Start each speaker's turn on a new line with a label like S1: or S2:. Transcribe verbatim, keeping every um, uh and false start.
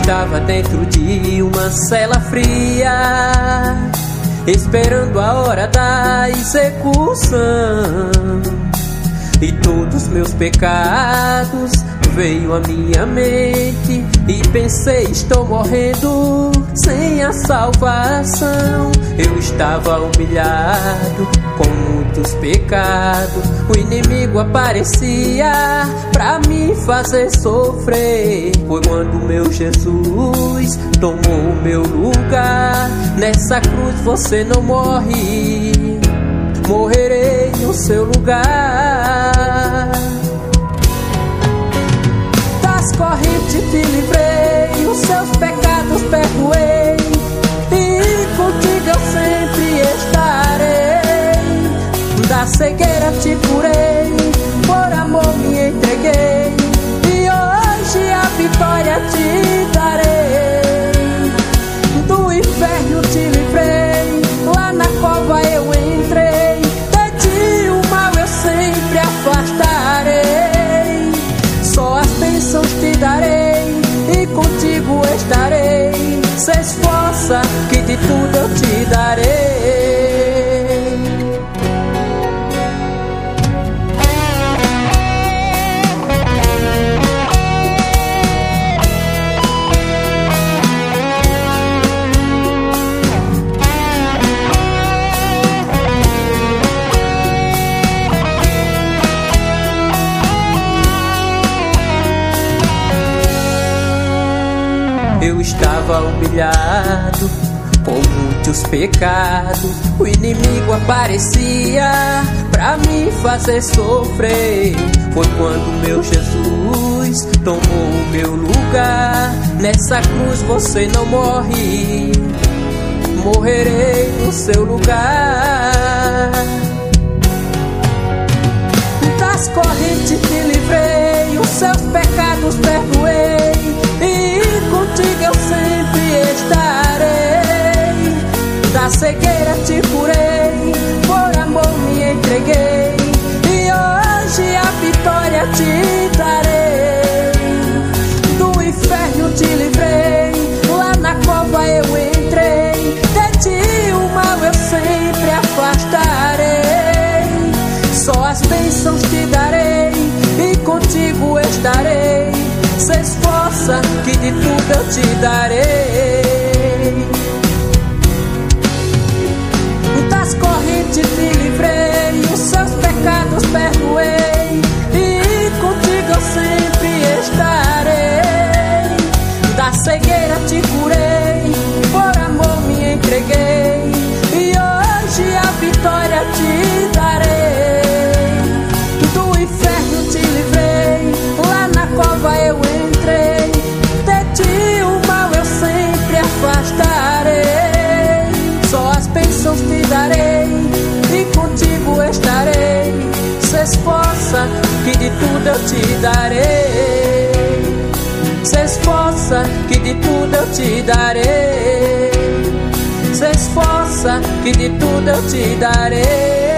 S1: estava dentro de uma cela fria, esperando a hora da execução. E todos meus pecados veio à minha mente, e pensei, estou morrendo sem a salvação. Eu estava humilhado com muitos pecados, o inimigo aparecia pra me fazer sofrer. Foi quando meu Jesus tomou o meu lugar. Nessa cruz você não morre, morrerei no seu lugar. Das correntes te livrei, os seus pecados perdoei, e contigo eu sempre estarei. Da cegueira te curei, por amor me entreguei, e hoje a vitória te darei. Do inferno te livrei, lá na cova eu entrei, de ti o mal eu sempre afastarei. Só as bênçãos te darei, e contigo estarei. Se esforça, que de tudo eu te darei. Eu estava humilhado com muitos pecados, o inimigo aparecia pra me fazer sofrer. Foi quando meu Jesus tomou o meu lugar. Nessa cruz você não morre, morrerei no seu lugar. Das correntes te livrei, os seus pecados perdoei, e contigo eu sempre estarei. Da cegueira te curei, por amor me entreguei, e hoje a vitória te darei. Do inferno te livrei, lá na cova eu entrei, de ti o mal eu sempre afastarei. Só as bênçãos te darei, e contigo estarei. Se esforça, que de tudo eu te darei. Das correntes te livrei, os seus pecados perdoei, e contigo eu sempre estarei. Da cegueira te curei, por amor me entreguei, e hoje a vitória te darei. Do inferno te livrei, lá na cova eu entrei, de ti o mal eu sempre afastarei. Só as bênçãos te darei, e contigo estarei. Se esforça, que de tudo eu te darei. Se esforça, que de tudo eu te darei. Se esforça, que de tudo eu te darei.